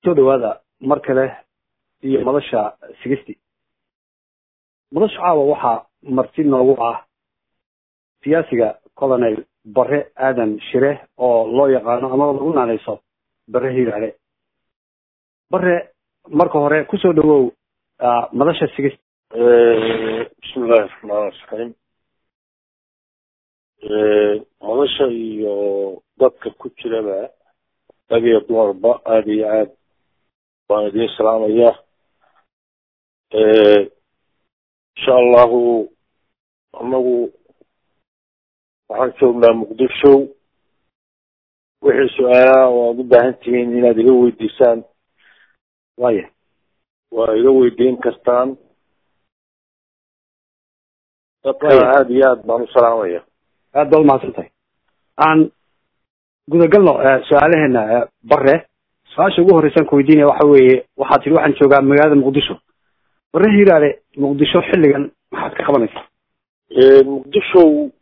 soo dhawaada mar kale iyo madasha 60 madasha caawa waxaa marti noogu ah siyaasiga colonel Barre Aadan Shire oo loo yaqaano ama lagu naanayso Barre Hiiraale. Barre marka hore ku soo dhawow madasha 60. bismillaahir rahmaanir rahiim. madasha iyo dadka ku jiraba abiya dumarba aad iyo aad waan idin salaamaya. insha allahu anagu waxaan joognaa muqdisho. wixii su-aalaha waad u baahan tihiin inaad iga weydiisaan waa iga weydiin kartaan. dadka aad iyo aad baan u salaamaya. aad baad umahadsantahay. aan gudagalno su-aalaheena Barre. su-aasha ugu horreysaan ku weydiinaya waxa weeye waxaad tiri waxaan joogaa magaalada muqdisho. Barre Hiiraale muqdisho xilligan maxaad ka qabanaysaa? muqdisho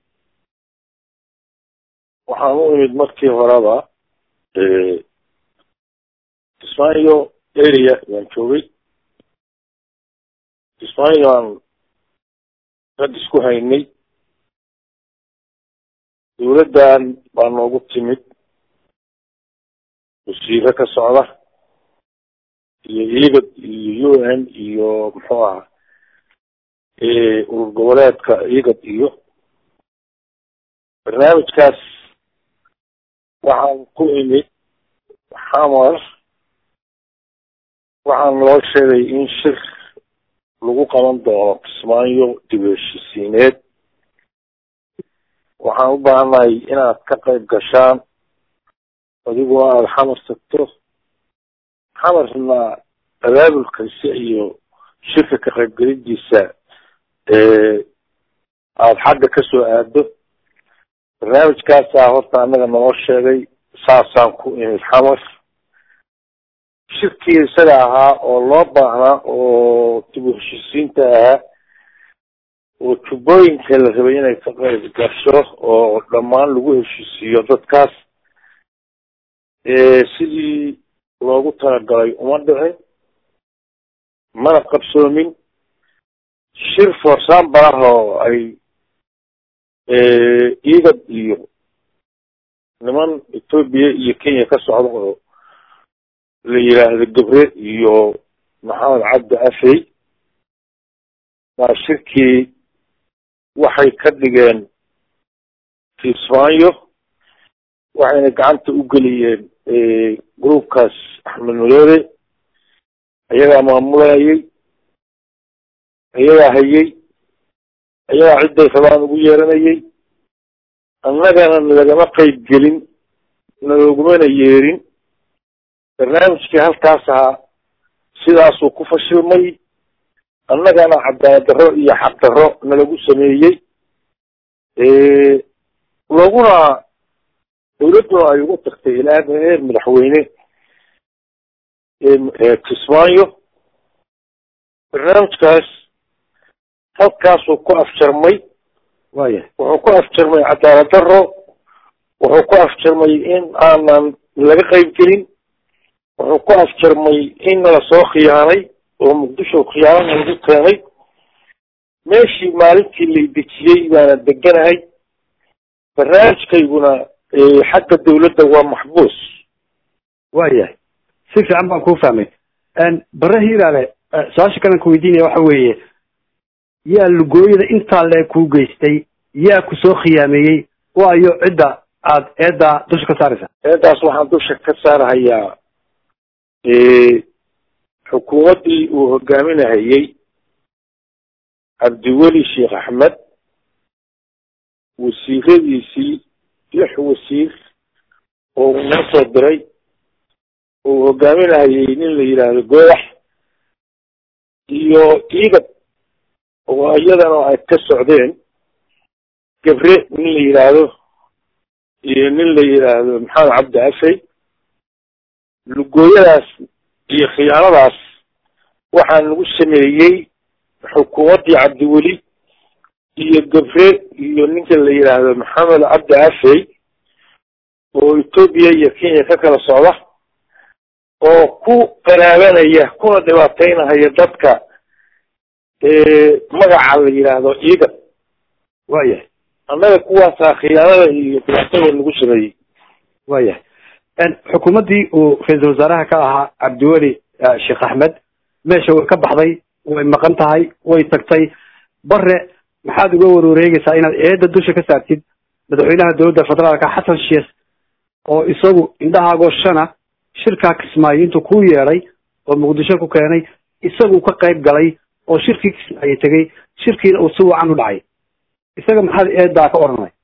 waxaan u imid markii horeba Kismaayo area waan joogay. Kismaayo aan rag isku haynay. dawladdan baa noogu timid wasiiro ka socda iyo IGAD iyo UN iyo muxuu ahaa urur goboleedka IGAD iyo barnaamijkaas waxaan ku imid xamar. waxaan loo sheegay in shir lagu qaban doono Kismaayo dib u heshiisiineed. waxaan u baahanahay inaad ka qayb gashaan adigoo aada xamar tagto. xamarna abaabulkiisa iyo shirka ka qaybgelidiisa aada xagga kasoo aado. barnaamijkaasaa horta annaga naloo sheegay. saasaan ku imid xamar. shirkii isaga ahaa oo loo baahnaa oo dib u heshiisiinta ahaa oo jubbooyinka la rabay inay ka qayb gasho oo dhammaan lagu heshiisiiyo dadkaas sidii loogu talagalay uma dhicin mana qabsoomin. shir forsambar ah oo ay IGAD iyo niman Ethiopia iyo Kenya ka socda oo la yiraahdo Gabre iyo Maxamed Cabdi Afey waa shirkii waxay ka dhigeen Kismaayo. waxayna gacanta u geliyeen groupkaas Axmed Nureere. ayagaa maamulayay, ayagaa hayay, ayagaa cidday rabaan ugu yeeranayay. annagana nalagama qayb gelin, nalogumana yeerin. barnaamijkii halkaas ahaa sidaasuu ku fashilmay. annagana cadaalad darro iyo xaq darro nalagu sameeyey. laguna dawladduna ay ugu tagtay ilaa heer madaxweyne Kismaayo. barnaamijkaas halkaasuu ku afjarmay. wuxuu ku afjarmay cadaalad darro. wuxuu ku afjarmay in aanan laga qayb gelin. wuxuu ku afjarmay in lasoo khiyaanay oo muqdisho khiyaanana lagu keenay. meeshii maalintii lay dejiyey baana deganahay. barnaamijkayguna xagga dawladda waa maxbuus. waayahay si fiican baan kuu fahmay. Barre Hiiraale su-aasha kalan ku weydiinaya waxa weeye yaa lugooyada intaa le kuu geystay, yaa ku soo khiyaameeyey, waayo cidda aad eeddaa dusha ka saaraysa? eeddaas waxaan dusha ka saarhayaa xukuumaddii uu hogaaminahayey cabdiweli sheekh axmed. wasiiradiisii 6 wasiir oo uu noo soo diray oo uu hogaaminahayey nin la yidhaahdo Goodax iyo IGAD oo iyadana ay ka socdeen Gabre nin la yidhaahdo iyo nin la yidhaahdo Maxamed Cabdi Afey. lugooyadaas iyo khiyaanadaas waxaa lagu sameeyey xukuumaddii cabdiweli iyo Gabre iyo ninka la yidhaahdo Maxamed Cabdi Afey oo Ethiopia iyo Kenya ka kala socda. oo ku qaraabanaya kuna dhibaataynahaya dadka magaca la yidhaahdo iiga waayahay annaga kuwaasaa khiyaanada iyo dhibaatada lagu sameeyey waayahay xukuumaddii uu ra-iisul wasaaraha ka ahaa cabdiweli sheekh axmed meesha way ka baxday way maqan tahay way tagtay bare maxaad uga wareegaysaa inaad eedda dusha ka saartid madaxweynaha dowladda federaalka xasan sheekh oo isagu indhahaagoo shana shirkaa kismaayo intuu ku yeedhay oo muqdisho ku keenay isagu ka qayb galay oo shirkii kismaayo tegey shirkiina uu si wacan u dhacay isaga maxaad eeddaa ka odhanay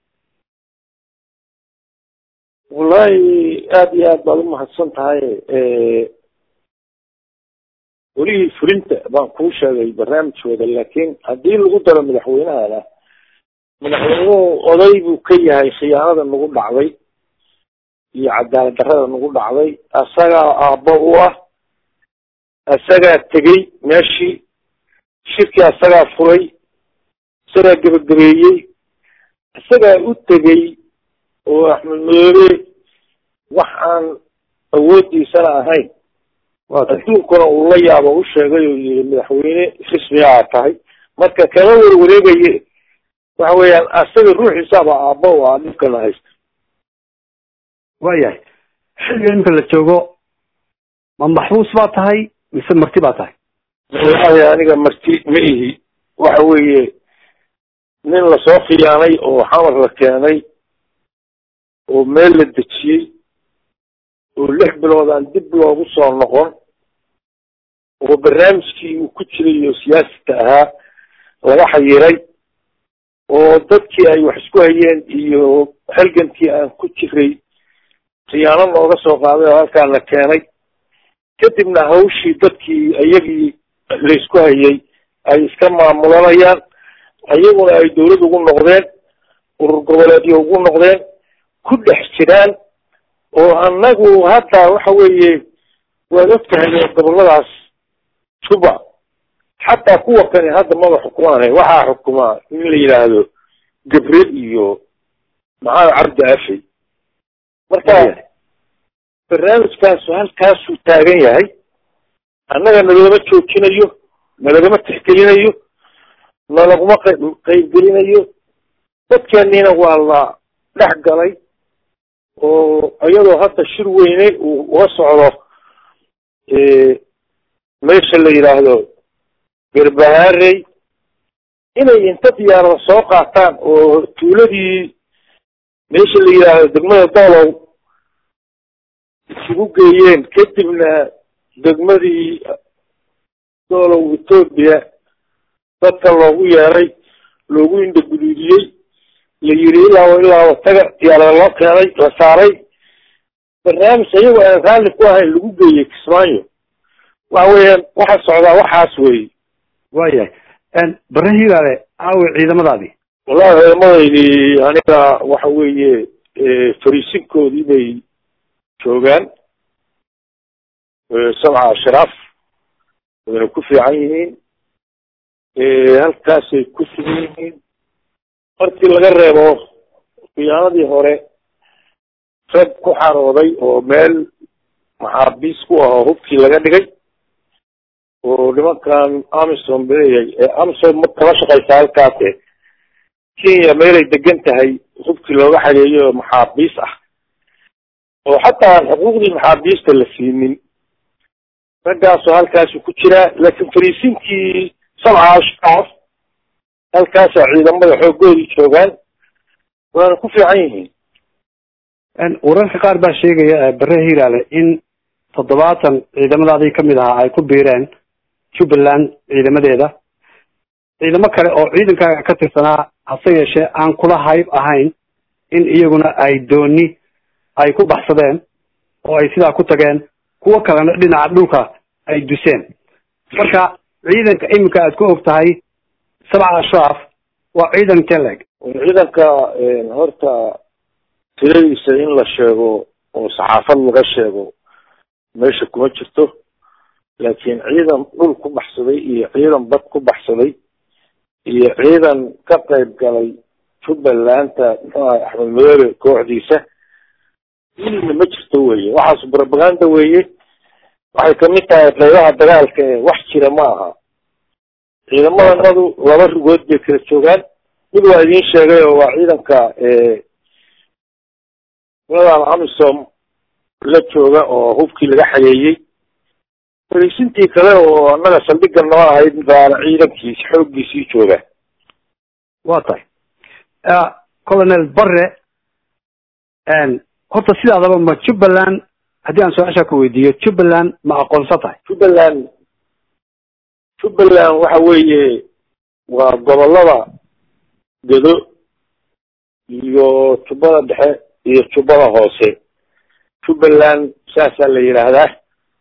wallahi aada iyo aad baad umahadsan tahay welihii fulinta baan kuu sheegay barnaamijkooda laakiin haddii lagu daro madaxweynahana madaxweynuhu oday buu ka yahay khiyaanada nagu dhacday iyo cadaalad darrada nagu dhacday asagaa aabbo u ah asagaa tegey meeshii shirkii asagaa furay isagaa gebagabeeyey isagaa u tegey oo axmed madoobe wax aan awoodiisana ahayn adduunkuna uu la yaabo u sheegay oo yii madaxweyne xisbiga aad tahay marka kama warwareegaye waxa weeyaan asaga ruuxiisaaba aabbo u ah dhibkana haysta waayahay xilliga iminka la joogo ma maxbuus baa tahay mise marti baa tahay wallahi aniga marti ma ihi waxa weeye nin lasoo khiyaanay oo xamar la keenay oo meel la dejiyey oo 6 bilood aan dib loogu soo noqon oo barnaamijkii uu ku jiray oo siyaasita ahaa laga xayiray oo dadkii ay wax isku hayeen iyo halgankii aan ku jiray khiyaano nooga soo qaaday oo halkaan la keenay kadibna hawshii dadkii iyagii laysku hayay ay iska maamulanayaan ayaguna ay dawlad ugu noqdeen urur goboleedyo ugu noqdeen ku dhex jiraan oo annagu hadda waxa weeye waad ogtahay goboladaas juba xataa kuwa kani hadda maba xukumaanay waxaa xukumaa in la yidhaahdo gabriel iyo maxamed cabdi afey marka barnaamijkaasu halkaasuu taagan yahay annaga nalagama joojinayo nalagama tixgelinayo nalaguma qaybgelinayo dadkeeniina waa la dhex galay oo iyadoo hadda shir weyne uu uga socdo meesha la yidhaahdo garbahaarey inay inta diyaarada soo qaataan oo tuuladii meesha la yidhaahdo degmada doolow isugu geeyeen kadibna degmadii doolow etoobiya dadka loogu yeeray loogu indhaguduudiyey la yiri ilaa taga diyaarada loo keenay la saaray barnaamij ayagoo aan raalli ku ahayn lagu geeyey kismaayo waxa weeyaan waxa socdaa waxaas weeye waayahay bare hilaale aawe ciidamadaadii wallahi ciidamadaydii aniga waxa weeye fariisinkoodii bay joogaan sabca ashraaf wayna ku fiican yihiin halkaasay ku sugan yihiin markii laga reebo khiyaanadii hore rag ku xarooday oo meel maxaabiis ku ahoo hubkii laga dhigay oo nimankan amisom baleeyahay amisom ma kala shaqaysaa halkaase kenya meelay degan tahay hubkii looga xareeyo oo maxaabiis ah oo xataa aan xuquuqdii maxaabiista la siinin raggaasoo halkaasu ku jiraa laakiin fariisinkii sabca ashraaf halkaasaa ciidamada xoogoodii joogaan waana ku fiican yihiin wararka qaar baa sheegaya bare hilaale in 70 ciidamadaadii kamid ahaa ay ku biireen jubbaland ciidamadeeda ciidamo kale oo ciidankaaga ka tirsanaa hase yeeshee aan kula hayb ahayn in iyaguna ay dooni ay ku baxsadeen oo ay sidaa ku tageen kuwo kalena dhinaca dhulka ay duseen marka ciidanka iminka aad ku og tahay sabca ashraaf waa ciidan teleg ciidanka horta tiradiisa in la sheego oo saxaafad laga sheego meesha kuma jirto laakiin ciidan dhul ku baxsaday iyo ciidan bad ku baxsaday iyo ciidan ka qayb galay jubbalanta muxuu ahay axmed madoobe kooxdiisa midna ma jirto weye waxaas propaganda weye waxay kamid tahay qaybaha dagaalka ee wax jira ma aha. ciidamadanadu laba rugood bay kala joogaan. mid waa idiin sheegay oo waa ciidanka ciidan amisom la jooga oo hubkii laga xayeeyey. fariisintii kale oo annaga saldhigga noo ahayd baana ciidankiisi xooggiisii jooga. waa tahay colonel Barre horta sidaadaba ma Jubbaland haddii aan su-aasha ku weydiiyo Jubbaland ma aqoonsan tahay? Jubbaland waxa weeye waa gobolada Gedo iyo Jubbada Dhexe iyo Jubbada Hoose. Jubbaland saasaa la yiraahdaa.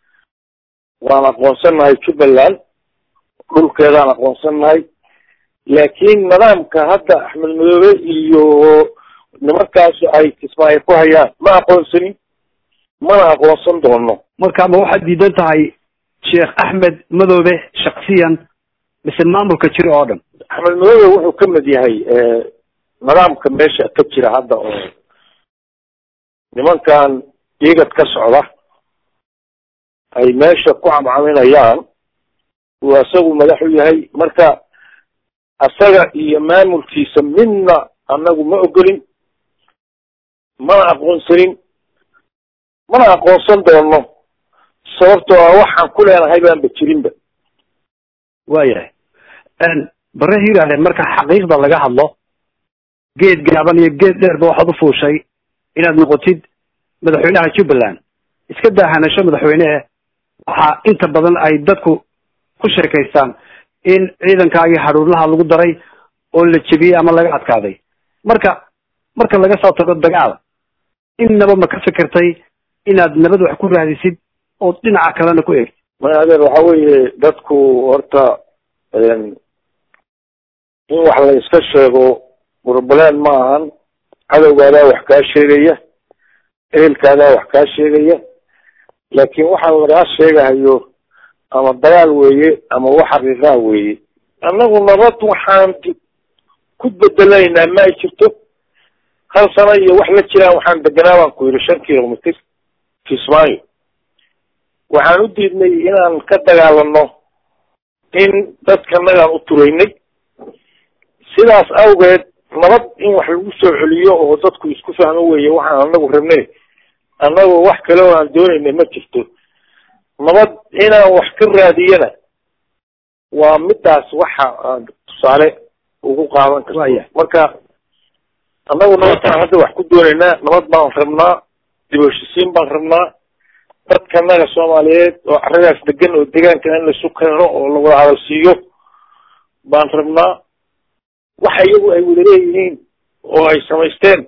waan aqoonsanahay Jubbaland dhulkeedaan aqoonsanahay, laakiin nidaamka hadda Axmed Madoobe iyo nimankaas ay kismaayo ku hayaan ma aqoonsanin, mana aqoonsan doono. marka ma waxaad diidan tahay Sheekh Axmed Madoobe shakhsiyan mise maamulka jira oo dhan? Axmed Madoobe wuxuu ka mid yahay nidaamka meesha ka jira hadda oo nimankan iyagad ka socda ay meesha ku camcaminayaan uu asagu madax u yahay. marka asaga iyo maamulkiisa midna annagu ma ogolin, mana aqoonsanin, mana aqoonsan doono, sababtoo ah waxaan ku leenahay baanba jirinba. waayahay Barre Hiiraale, marka xaqiiqda laga hadlo geed gaaban iyo geed dheerba waxaad u fuushay inaad noqotid madaxweynaha Jubbaland. iska daahanasho madaxweynaha waxaa inta badan ay dadku ku sheekaystaan in ciidankaagii haruurlaha lagu daray oo la jebiyey ama laga adkaaday. marka laga soo tago dagaal, innaba ma ka fikirtay inaad nabad wax ku raadisid oo dhinaca kalena ku eegtid? ma adeer waxa weeye dadku horta in wax la iska sheego burbuleen ma ahan. cadowgaadaa wax kaa sheegaya, ehelkaadaa wax kaa sheegaya, laakiin waxa lagaa sheegahayo ama dagaal weeye ama wax xaqiiqaa weeye. annagu nabad waxaan ku bedelaynaa ma ay jirto. hal sano iyo wax la jiraan waxaan deganaa baan ku yidhi 5 kilomitr Kismaayo. waxaan u diidnay inaan ka dagaalano in dadkanagaan u turaynay. sidaas awgeed nabad in wax lagu soo celiyo oo dadku isku fahmo weeye waxaan anagu rabnay. annagu wax kale oo aan doonaynay ma jirto. nabad inaan wax ka raadiyana waa midaas waxa aan tusaale ugu qaadan karto. marka annagu nabadaan hadda wax ku doonaynaa, nabad baan rabnaa, dib u heshiisiin baan rabnaa. dadkanaga Soomaaliyeed oo carradaas degan oo deegaanka in la isu keeno oo la wada hadal siiyo baan rabnaa. waxa iyagu ay wada leeyihiin oo ay samaysteen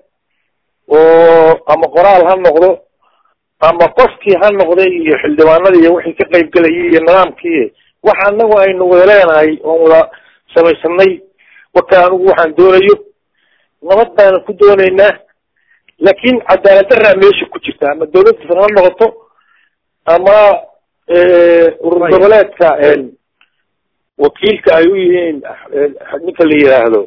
oo ama qoraal ha noqdo ama qofkii ha noqday iyo xildhibaanadii iyo wixii ka qayb galayay iyo nidaamkii waxa anagu aynu wada leenahay oo wada samaysanay. marka anigu waxaan doonayo nabad baan ku doonaynaa, laakiin cadaalad darra meesha ku jirta. ama dawladda ha noqoto ama urur goboleedka wakiilka ay u yihiin ninka la yiraahdo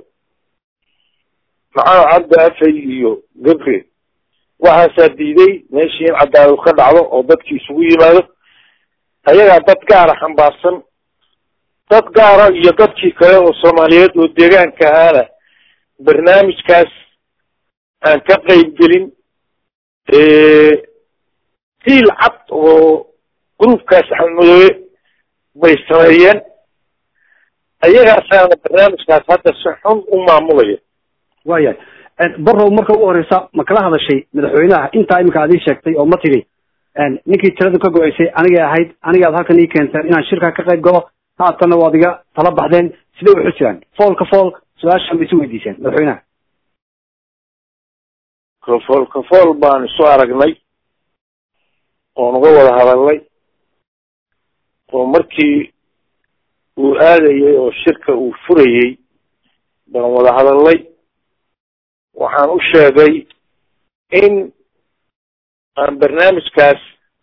maxaa cabdi afay iyo gabre. waxaasaa diiday meeshii in cadaalad ka dhacdo oo dadkii isugu yimaado. ayagaa dad gaara xambaarsan, dad gaara iyo dadkii kale oo Soomaaliyeed oo deegaanka ahaana barnaamijkaas aan ka qayb gelin. tiil cad oo gruubkaas Axmed Madoobe bay sameeyeen. ayagaasaana barnaamijkaas hadda si xun u maamulaya. waayahay Barrow, marka ugu horeysa ma kala hadashay madaxweynaha intaa imika aad ii sheegtay oo ma tiri ninkii tirada ka go'aysay anigay ahayd, anigaad halkan ii keenteen inaan shirka ka qayb galo, haatana waad iga tala baxdeen, sidee u xujiraan foolka fool su-aasha ma isu weydiiseen madaxweynaha? kafool baan isu aragnay oon uga wada hadalnay oo markii uu aadayay oo shirka uu furayey baan wada hadalnay. waxaan u sheegay in aan barnaamijkaas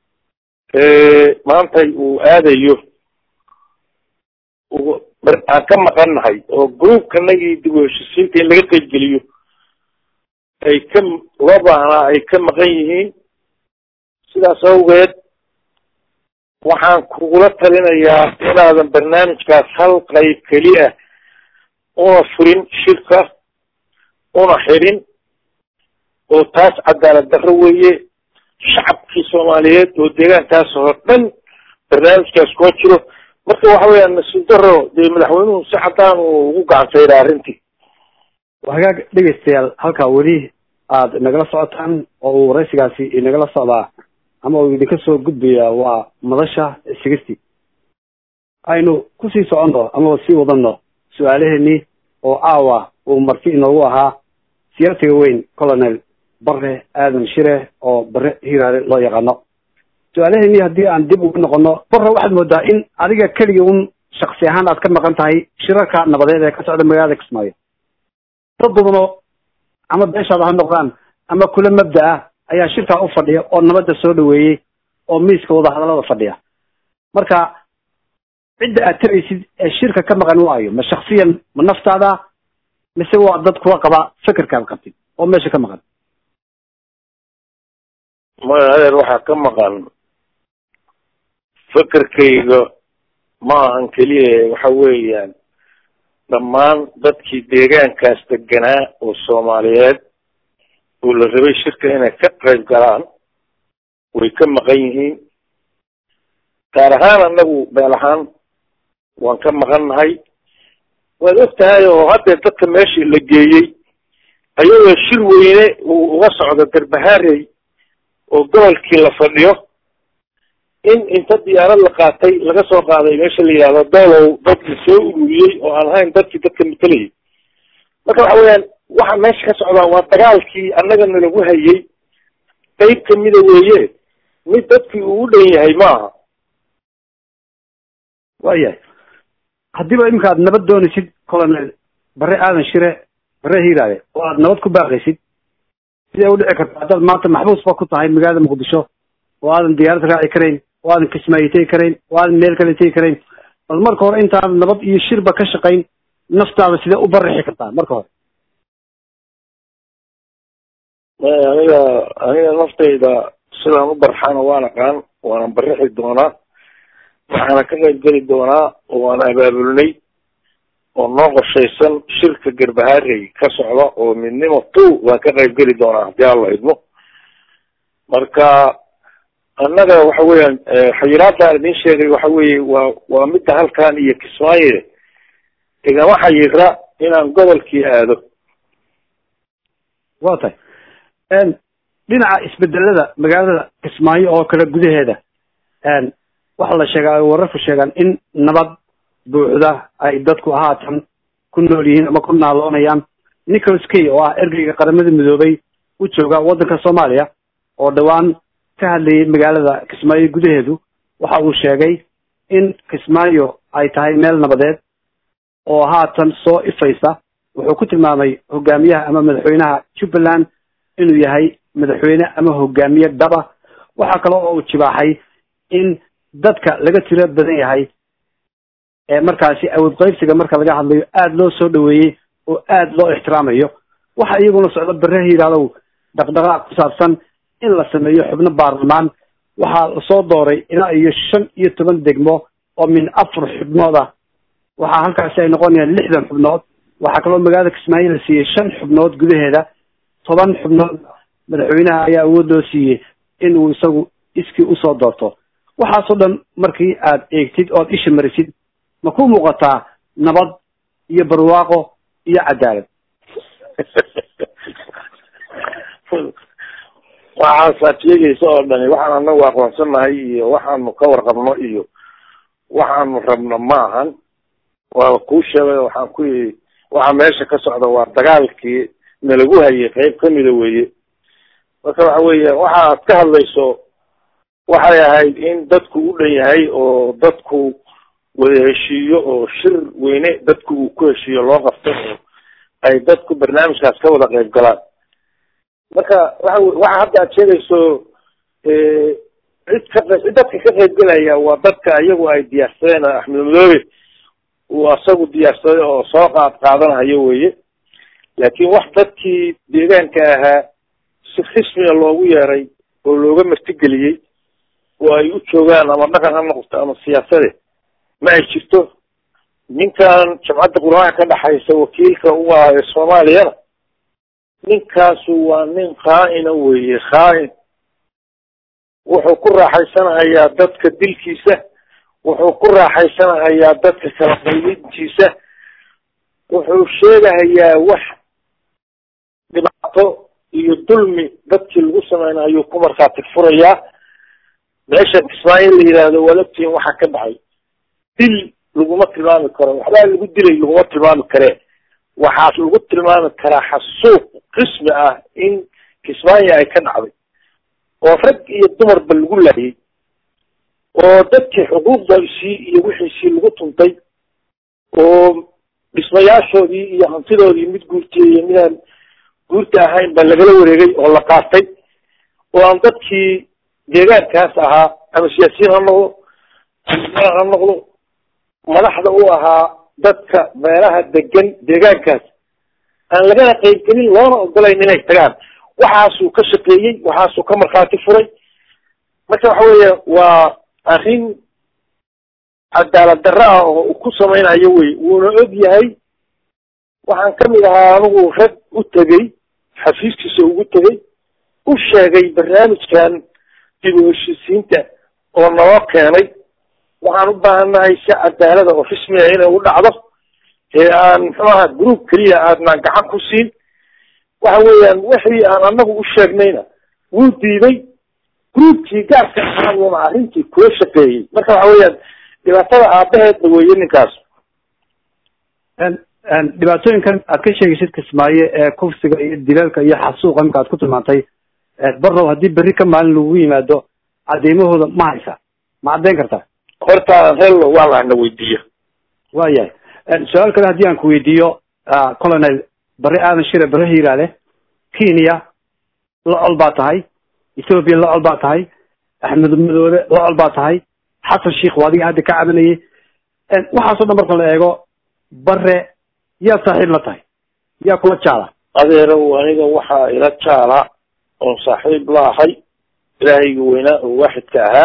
maanta uu aadayo aan ka maqannahay oo gruubkanagii dib u heshiisiinta in laga qaybgeliyo ay loo baahnaa ay ka maqan yihiin. sidaas awgeed waxaan kugula talinayaa inaadan barnaamijkaas hal qayb keliya una furin shirka una xirin oo taas cadaalad darro weeye shacabkii soomaaliyeed oo deegaankaas oo dhan barnaamijkaas kuma jiro marka waxa weeyaan nasiib darro dee madaxweynuhu si cadaan uu ugu gacansaydha arrintii hagaag dhegeystayaal halkaa weli aad nagala socotaan oo uu waraysigaasi inagala socdaa ama uu idinka soo gudbaya waa madasha 60 aynu kusii soconno ama sii wadano su-aalaheenii oo aawa uu marti inoogu ahaa siyaasiga weyn colonel bare aadan shire oo bare hiraale loo yaqaano su-aalaheenii haddii aan dib ugu noqono bare waxaad moodaa in adiga keligii un shaksi ahaan aad ka maqan tahay shirarka nabadeed ee ka socda magaalada Kismaayo dad badanoo ama beeshaada ha noqdaan ama kula mabda ah ayaa shirka u fadhiya oo nabadda soo dhaweeyay oo miiska wada hadallada fadhiya marka cidda aad taraysid ee shirka ka maqan waayo ma shakhsiyan ma naftaada mise waa dad kula qaba fikirkaad qabtid oo meesha ka maqan ma adeer waxaa ka maqan fikirkayga ma ahan keliya waxa weeyaan dhammaan dadkii deegaankaas deganaa oo soomaaliyeed oo la rabay shirka inay ka qayb galaan way ka maqan yihiin gaar ahaan annagu beel ahaan waan ka maqannahay waad og tahay oo hadda dadka meeshii la geeyey ayagoo shir weyne uu uga socdo garbahaarey oo gobolkii la fadhiyo in inta diyaarad la qaatay laga soo qaaday meesha la yidhahdo doolow dadkii soo ururiyey oo aan ahayn dadkii dadka matalayay marka waxa weeyaan waxa meesha ka socdaa waa dagaalkii annagana lagu hayay qayb kamida weeye mid dadkii uu u dhan yahay maaha waayahay haddiiba iminka aad nabad doonaysid colonel bare aadan shire bare hiiraale oo aad nabad ku baaqaysid sidee u dhici karta haddaad maanta maxbuus ba ku tahay magaalada muqdisho oo aadan diyaarad raaci karayn oo aadan kismaayo tegi karayn oo aadan meel kale tegi karayn bal marka hore intaad nabad iyo shirba ka shaqayn naftaada sidee u barixi kartaa marka hore aniga naftayda sidaan u barxana waan aqaan waana barixi doonaa waxaana ka qayb geli doonaa oo waan abaabulnay oo noo qorshaysan shirka garbahaarey ka socda oo midnimo waan ka qayb geli doonaa haddii alla idmo marka annaga waxa weeyaan xayiraadaan idin sheegay waxa weeye waa midda halkan iyo Kismaayo igama xayira inaan gobolkii aado waa tahay dhinaca isbedelada magaalada Kismaayo oo kale gudaheeda waxa la sheegaa wararku sheegaan in nabad buuxda ay dadku haatan ku nool yihiin ama ku naaloonayaan Nicholas Kay oo ah ergeyga qaramada midoobay u jooga waddanka Soomaaliya oo dhawaan ka hadlayay magaalada Kismaayo gudaheedu waxa uu sheegay in Kismaayo ay tahay meel nabadeed oo haatan soo ifaysa wuxuu ku tilmaamay hogaamiyaha ama madaxweynaha Jubbaland inuu yahay madaxweyne ama hogaamiye dhaba waxa kale oo uu jibaaxay in dadka laga tiro badan yahay ee markaasi awood qaybsiga marka laga hadlayo aad loo soo dhaweeyay oo aad loo ixtiraamayo waxa iyaguna socdo bare hiiraalow dhaqdhaqaaq ku saabsan in la sameeyo xubno baarlamaan waxaa soo dooray ilaa iyo 15 degmo oo min 4 xubnood ah waxaa halkaasi ay noqonayaan 60 xubnood waxaa kaloo magaalada Kismaayo la siiyey 5 xubnood gudaheeda 10 xubnood madaxweynaha ayaa awood loo siiyey in uu isagu iskii u soo doorto waxaasoo dhan markii aad eegtid ood isha marisid ma ku muuqataa nabad iyo barwaaqo iyo cadaalad waxaasaad sheegaysa oo dhani waxaan anagu aqoonsanahay iyo waxaanu ka warqabno iyo waxaanu rabno ma ahan waa kuu sheegay waxaan ku yidhi waxa meesha ka socda waa dagaalkii nalagu hayay qayb kamida weeye marka waxa weeye waxa aad ka hadlayso waxay ahayd in dadku u dhan yahay oo dadku wada heshiiyo oo shir weyne dadku uu ku heshiiyo loo qabto oo ay dadku barnaamijkaas ka wada qayb galaan marka waxa hadda aad sheegayso dadka ka qayb galaya waa dadka iyagu ay diyaarsadeen Axmed Madoobe uu asagu diyaarsaday oo soo qaadanayo weeye laakiin wax dadkii deegaanka ahaa si xismiga loogu yeeray oo looga martigeliyey oo ay u joogaan ama dhaqan ha noqoto ama siyaasade ma ay jirto. ninkan jamcadda qur'aanka ka dhaxaysa wakiilka u ah ee soomaaliyana ninkaasu waa nin khaa'ina weeye, khaa'in. wuxuu ku raaxaysanahayaa dadka dilkiisa, wuxuu ku raaxaysanahayaa dadka kala qaybintiisa, wuxuu sheegahayaa wax dhibaato iyo dulmi dadkii lagu sameynay ayuu ku markhaati furayaa. meesha Kismaayo la yidhaahdo walabtiin waxaa ka dhacay dil laguma tilmaami karo, waxbaa lagu dilay laguma tilmaami karee, waxaa lagu tilmaami karaa xasuuq qismi ah in Kismaayo ay ka dhacday oo rag iyo dumarba lagu laayay, oo dadkii xuquuqdoodii iyo wixiisii lagu tuntay, oo dhismayaashoodii iyo hantidoodii mid guurtay iyo midaan guurta ahayn ba lagala wareegay oo la qaatay, oo aan dadkii deegaankaas ahaa ama siyaasiyiin ha noqdo ha noqdo madaxda u ahaa dadka meelaha degan deegaankaas aan lagana qaybgelin loona ogolayn inay tagaan. waxaasuu ka shaqeeyey, waxaasuu ka markhaati furay. marka waxa weeye waa arrin cadaalad darro ah oo uu ku samaynayo wey, wuuna og yahay. waxaan kamid ahaa anigu rag u tegey xafiiskiisa ugu tegey, u sheegay barnaamijkan dib u heshiisiinta oo naloo keenay. waxaan u baahannahay si cadaalada oo rasmi ah inay u dhacdo, ee aan muxuu ahaa group keliya aadnaan gacan ku siin. waxa weeyaan wixii aan anagu u sheegnayna wuu diiday, groupkii gaarka ahaayuna arrintii kula shaqeeyey. marka waxa weeyaan dhibaatada aabaheedba weeye ninkaas. dhibaatooyinkan aad ka sheegaysid Kismaayo ee kufsiga iyo dilalka iyo xasuuqa marka aad ku tilmaantay, barrow haddii berri ka maalin lagu yimaado cadeymahooda ma haysa, ma caddeyn kartaa? horta hello waa la weydiiyo. waayahay. su-aal kale haddii aan ku weydiiyo, colonel Barre Aadan Shire Barre Hiiraale, Kenya locol baa tahay, Ethiopia locol baa tahay, Axmed Madoobe locol baa tahay, Xasan Sheikh waa adiga hadda ka cabanayay. waxaasoo dhan marka la eego, Barre yaa saaxiib la tahay, yaa kula jaala? adeerow aniga waxaa ila jaala oon saaxiib la ahay ilaahayga weynaa oo waaxidka ahaa.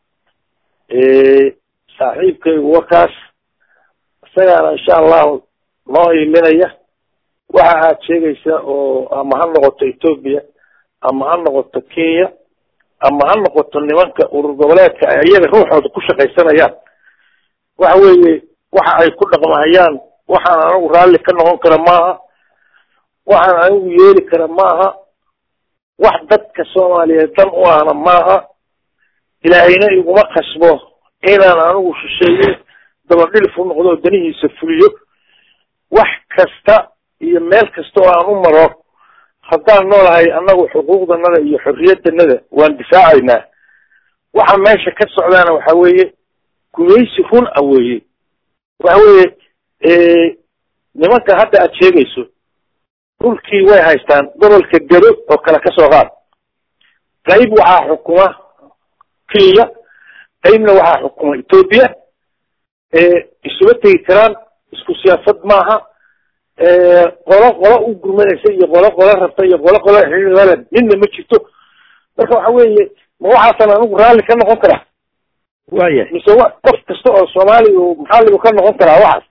saaxiibkaygu wakaas isagaana insha allahu noo iminaya. waxa aad sheegaysa oo ama ha noqoto Ethiopia ama ha noqoto Kenya ama ha noqoto nimanka urur goboleedka ay iyaga ruuxooda ku shaqaysanayaan, waxa weeye waxa ay ku dhaqmahayaan waxaan anigu raalli ka noqon kara maaha, waxaan anigu yeeli kara maaha, wax dadka Soomaaliyeed dan u ahna maaha. ilaahayna iguma khasbo inaan anigu shisheeye dabadhilif u noqdo danihiisa fuliyo. wax kasta iyo meel kasta oo aan u maro haddaan noolahay annagu xuquuqdanada iyo xorriyaddanada waan difaacaynaa. waxa meesha ka socdaana waxa weeye gumaysi run ah weeye. waxa weeye nimanka hadda aad sheegayso dhulkii way haystaan, gobolka Gado oo kale ka soo qaad. qayb waxaa xukuma Kenya, qaybna waxaa xukuma Ethiopia. isuma tegi karaan, isku siyaasad maaha. qolo u gurmanaysa iyo qolo rabta iyo qolo xiriirada midna ma jirto. marka waxa weeye ma waxaasan anigu raalli ka noqon karaa? waayahay. mise qof kasta oo Soomaali uu maxalligu ka noqon karaa waxaas?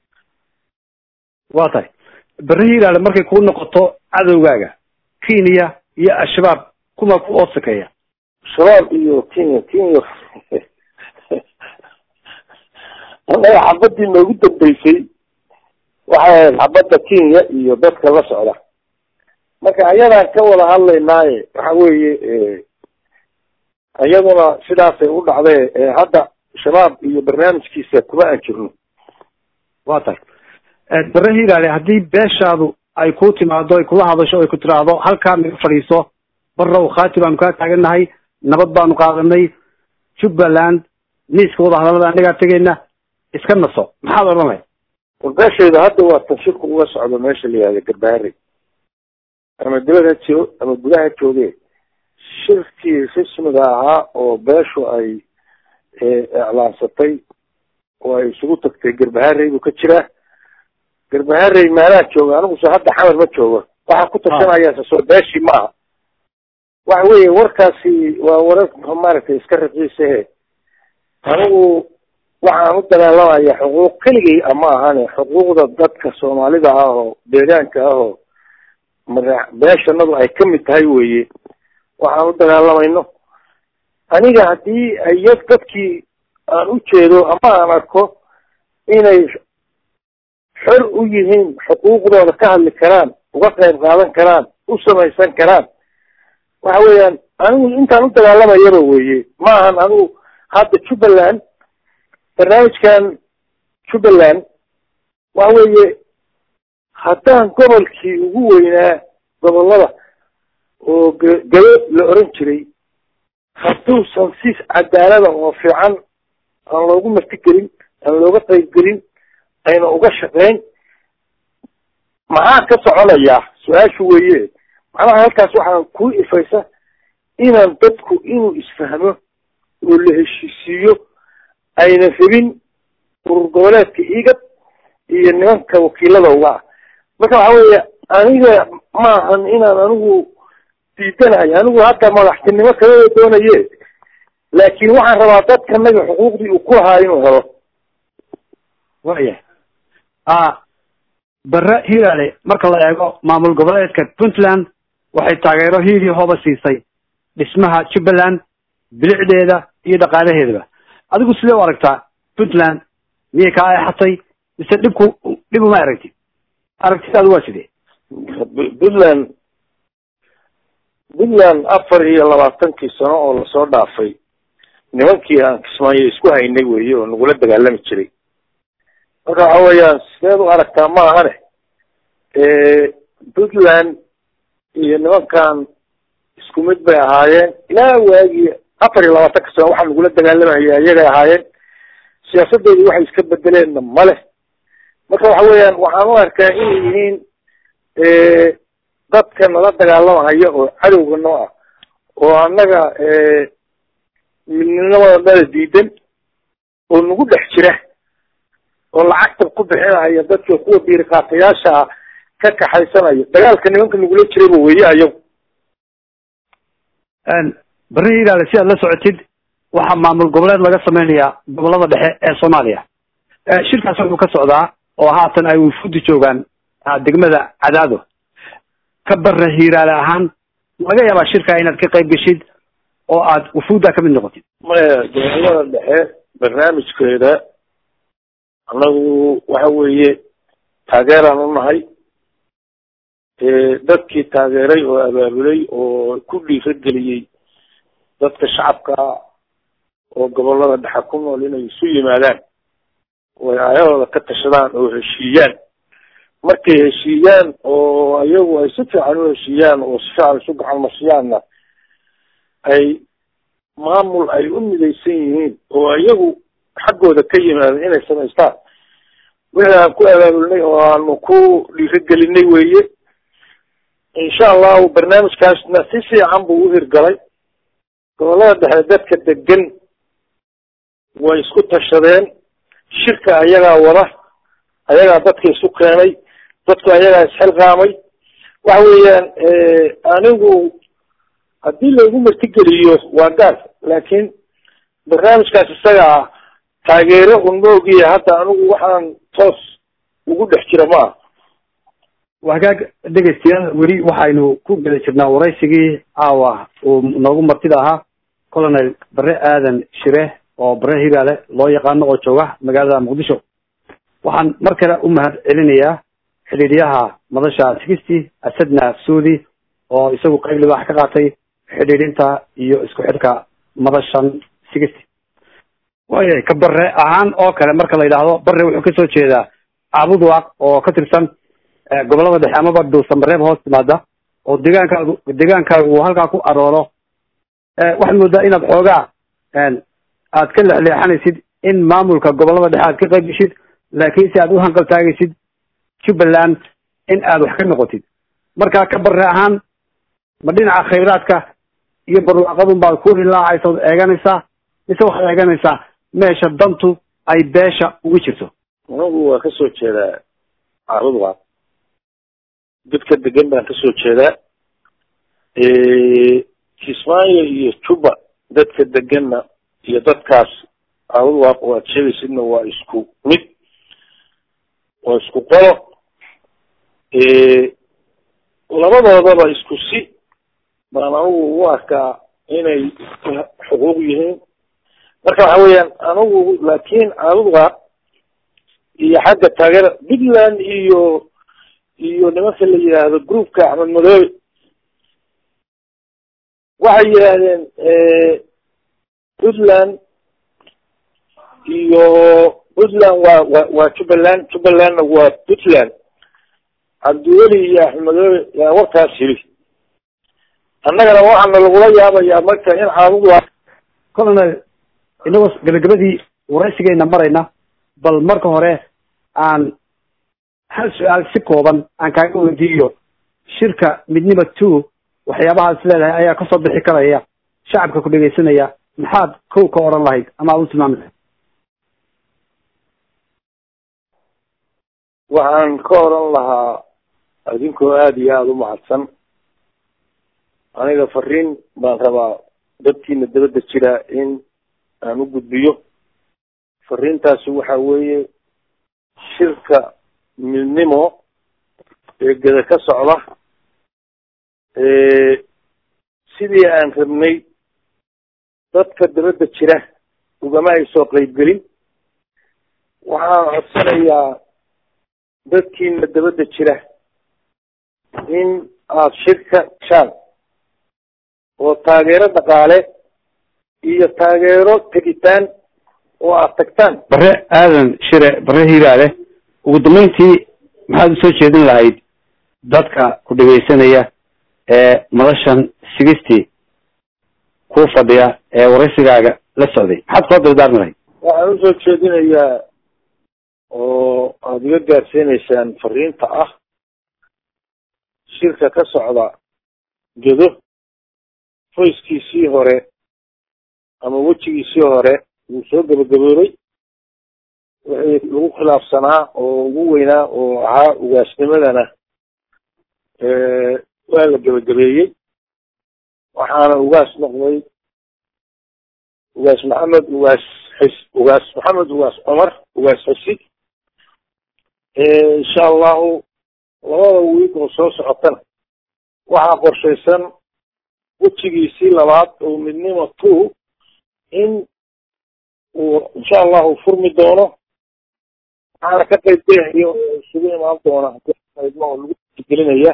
waa tahay. Barre Hiiraale markay ku noqoto cadowgaaga Kenya iyo Al-Shabaab kuma ku oosakeeya? shabaab iyo Kenya anaga xabadii noogu dambeysay waxay xabadda Kenya iyo dadka la socda. marka ayadaan ka wada hadlaynaaye waxa weeye ayaduna sidaasay u dhacday. hadda shabaab iyo barnaamijkiisa kuma aan jirno. waa tahay. Barre Hiiraale haddii beeshaadu ay ku timaado, ay kula hadasho, ay ku tiraahdo halkaa naga fadhiiso, barrow khaati baanu kaa taagannahay, nabad baanu qaadanay, Jubbaland miiska wada hadallada anagaa tegayna, iska naso, maxaad odhanay? warbeeshayda hadda waa tanshirku uga socdo meesha la yihahdo Garbaharey, ama dibadda jiro ama gudaha jooge. shirkii rasmiga ahaa oo beeshu ay iclaansatay oo ay isugu tagtay Garbaharey buu ka jiraa. Garbaharey meelaha jooga anigu soo hadda xamar ma joogo, waxaa ku tashanaya soo beeshii maaha. waxa weeye warkaasi waa warar maaragtay iska raqiisahe anigu waxaan u dagaalamaya xuquuq keligay ama ahane xuquuqda dadka soomaalida ah oo deegaanka ah oo beeshanadu ay kamid tahay weye waxaan u dagaalamayno aniga haddii iyag dadkii aan u jeedo ama aan arko inay xor u yihiin xuquuqdooda ka hadli karaan uga qayb qaadan karaan u samaysan karaan waxa weeyaan anigu intaan u dagaalamayaba weye ma ahan anigu hadda Jubbaland barnaamijkan Jubbaland waxa weeye haddaan gobolkii ugu weynaa gobolada oo galo la oran jiray hadduusan si cadaalada oo fiican aan loogu martigelin aan looga qaybgelin ayna uga shaqeyn maxaa ka soconayaa su-aashu weeye macnaha halkaas waxaan ku ifaysa inaan dadku inuu isfahmo oo la heshiisiiyo ayna rabin urur goboleedka igad iyo nimanka wakiilada uga ah marka waxa weeye aniga maahan inaan anigu diidanahay anigu hadda madaxtinimo kale doonaye laakiin waxaan rabaa dadkanaga xuquuqdii uu ku lahaa inuu helo waya Barre Hiiraale marka la eego maamul goboleedka Puntland waxay taageero hiiri hooba siisay dhismaha Jubbaland bilicdeeda iyo dhaqaalaheeda adigu sidee u aragtaa Puntland miyay ka ayxatay mise dib uma aragtid aragtidaadu waa sidee Puntland 24 sano oo la soo dhaafay nimankii aan Kismaayo isku haynay weeye oo nagula dagaalami jiray marka waxa weeyaan sideed u aragtaa ma ahane Puntland iyo nimankan isku mid bay ahaayeen ilaa waagii 24 sano waxaa nagula dagaalamaya iyaga ahaayeen siyaasadeedu waxay iska bedeleen male marka waxa weeyaan waxaan u arkaa inay yihiin dadka nala dagaalamaya oo cadowga noo ah oo annaga midnimada diidan oo nagu dhex jira oo lacagta ku bixinaya dadka kuwa biir qaatayaasha ka kaxaysanaya dagaalka nimanka nagula jirayba weeye ayagu Barre Hiiraale si aad la socotid waxa maamul goboleed laga sameeyaa gobolada dhexe ee Soomaaliya shirkaas wuxuu ka socdaa oo haatan ay wufuud joogaan degmada Cadaado ka Barre Hiiraale ahaan laga yaabaa shirka inaad ka qayb gashid oo aad wufuuda ka mid noqotid gobolada dhexe barnaamijkeeda anagu waxa weeye taageeraan u nahay dadkii taageeray oo abaabulay oo ku dhiirigeliyey dadka shacabka oo gobolada dhexe ku nool inay isu yimaadaan oo ayagooda ka tashadaan oo heshiiyaan markay heshiiyaan oo ayagu ay si fiican u heshiiyaan oo si fiican isu gacan marsiyaanna ay maamul ay u midaysan yihiin oo ayagu xaggooda ka yimaadeen inay samaystaan wixii aan ku abaabulnay oo aanu ku dhiirigelinay weeye insha allahu barnaamijkaasna si fiican buu u hirgalay gobolada dhexe dadka degan way isku tashadeen shirka ayagaa wada ayagaa dadka isu keenay dadku ayagaa isxilqaamay waxa weeyaan anigu haddii loogu martigeliyo waa gaar laakiin barnaamijkaas isaga ah taageero un moogiya hadda anigu waxaan toos ugu dhex jira ma aha wagaag dhegeystayaal weli waxaynu ku geli jirnaa waraysigii caawa uu noogu martida ahaa colonel Barre Aadan Shire oo Barre Hiiraale loo yaqaano oo jooga magaalada Muqdisho waxaan mar kale u mahad celinayaa xiriiriyaha madasha 60 Asadna Suudi oo isagu qayb libaax ka qaatay xiriirinta iyo isku xidhka madashan 60 waaye ka Barre ahaan oo kale marka la yiraahdo Barre wuxuu ka soo jeedaa Abudwaaq oo ka tirsan gobolada dhexe ama Dhuusan Bareeb hoos timaada oo deegaanka uu halka ku arooro waxaad moodaa inaad xoogaa aad ka leexleexanaysid in maamulka gobolada dhexe aad ka qayb gashid laakiin si aad u hanqal taagaysid Jubbaland in aad wax ka noqotid marka ka Barre ahaan ma dhinaca khayraadka iyo barwaaqadun baad ku rilaacayso eeganaysaa mise waxaad eeganaysaa meesha dantu ay beesha ugu jirto anigu waa ka soo jeedaa Abudwaaq dadka degan baan ka soo jeedaa kismaayo iyo juba dadka deganna iyo dadkaas caawad waad sheegaysidna waa isku mid waa isku qolo labadoodaba isku si baan anigu u arkaa inay xuquuq yihiin marka waxa weeyaan anigu laakiin caawudqa iyo xagga taageera puntland iyo nimanka la yidhaahdo groupka axmed madoobe waxay yidhaahdeen puntland waa jubbalandna waa puntland cabdiweli iyo axmed madoobe yaa warkaas yiri annagana waxaana lagula yaabayaa marka in caawudqa colonel inagoo gabagabadii waraysigayna marayna bal marka hore aan hal su-aal si kooban aan kaaga weydiiyo shirka midnimo 2 waxyaabahaas leedahay ayaa kasoo bixi karaya shacabka ku dhegaysanaya maxaad kow ka oran lahayd ama aad u tilmaami lahayd waxaan ka oran lahaa idinkoo aada iyo aada u mahadsan aniga fariin baan rabaa dadkiina dabadda jira in aan u gudbiyo fariintaasi waxa weeye shirka midnimo ee geda ka socda sidii aan rabnay dadka dabadda jira ugama ay soo qaybgelin waxaan codsanayaa dadkiina dabadda jira in aada shirka gashaan oo taageero dhaqaale iyo taageero tegitaan oo aad tagtaan bare aadan shire bare hiiraale ugu dambeyntii maxaad usoo jeedin lahayd dadka ku dhegaysanaya ee madashan 60 ku fadhiya ee waraysigaaga la socday maxaad kula dardaarmi lahayd waxaan usoo jeedinayaa oo aada iga gaarsiinaysaan fariinta ah shirka ka socda gedo foyskiisii hore ama wejigiisii hore wuu soo gabagaboobay wixii lagu khilaafsanaa oo ugu weynaa oo ahaa ugaasnimadana waa la gabagabeeyey waxaana ugaas noqday ugaas maxamed ugaas cumar ugaas xisi insha allahu labada wiig oo soo socotana waxaa qorshaysan wejigiisii labaad oo midnimo 2 in uu insha allahu furmi doono waxaana ka qaybgelayo isugu imaan doona oo lagu tixgelinaya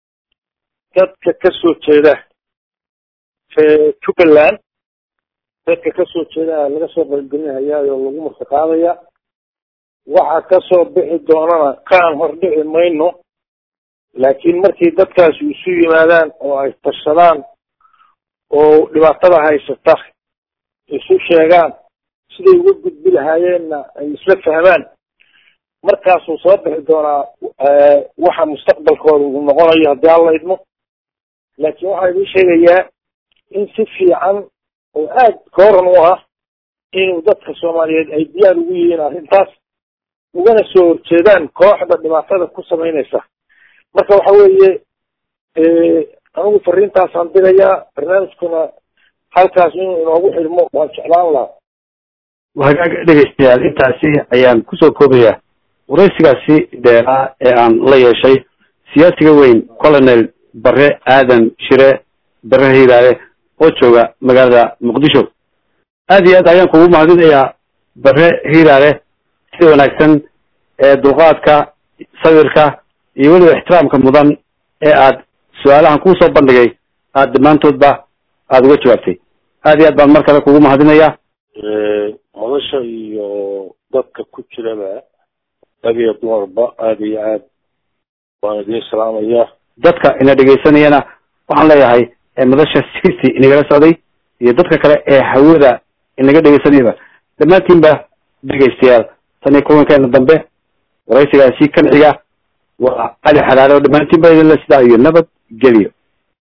dadka kasoo jeeda jubbaland dadka kasoo jeeda laga soo qaybgelinaya oo lagu martiqaadaya waxa kasoo bixi doonana kaan hordhici mayno laakiin markii dadkaasi isu yimaadaan oo ay tashadaan oo dhibaatada haysata isu sheegaan siday uga gudbi lahaayeenna ay isla fahmaan markaasuu soo bixi doonaa waxa mustaqbalkooda uu noqonayo haddii alla idmo laakiin waxaa idin sheegayaa in si fiican oo aada kooran u ah inuu dadka soomaaliyeed ay diyaar ugu yihiin arrintaas ugana soo horjeedaan kooxda dhibaatada ku samaynaysa marka waxa weeye anigu fariintaasaan dirayaa barnaamijkuna halkaas inuu inoogu xidhmo waan jeclaan lahaa hagaag dhegaystayaal intaasi ayaan kusoo koobayaa waraysigaasi dheeraa ee aan la yeeshay siyaasiga weyn colonel bare aadan shire bare hiiraale oo jooga magaalada muqdisho aad iyo aad ayaan kugu mahadinayaa bare hiiraale sida wanaagsan ee dulqaadka sawirka iyo weliba ixtiraamka mudan ee aad su-aalahan kuusoo bandhigay aada dhammaantoodba aada uga jawaabtay aad iyo aad baan mar kale kugu mahadinayaa madasha iyo dadka ku jiraba rag iyo dumarba aada iyo aad waan idiin salaamayaa dadka ina dhegaysanayana waxaan leeyahay madasha 60 inagala socday iyo dadka kale ee hawada inaga dhegaysanayaba dhammaantiinba dhegaystayaal tan iyo kulankeena dambe waraysigaasi kan xiga waa cali xalaale oo dhammaantiinba idinla sidaa iyo nabad geliyo